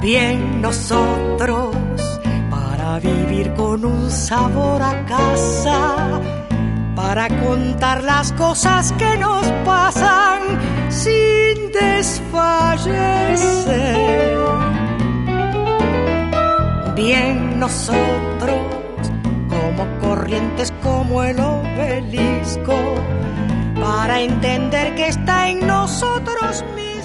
Bien nosotros, para vivir con un sabor a casa, para contar las cosas que nos pasan sin desfallecer. Bien nosotros, como corrientes como el obelisco, para entender que está en nosotros mismos